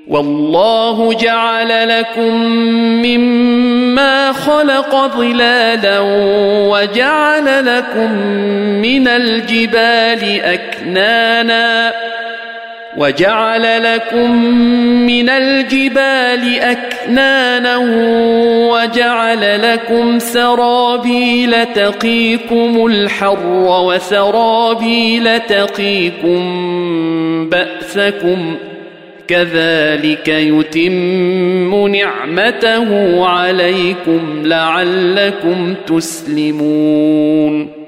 والله جعل لكم مما خلق ظلالا وجعل لكم من الجبال أكنانا وجعل لكم سرابيل تقيكم الحر وسرابيل تقيكم بأسكم كذلك يتم نعمته عليكم لعلكم تسلمون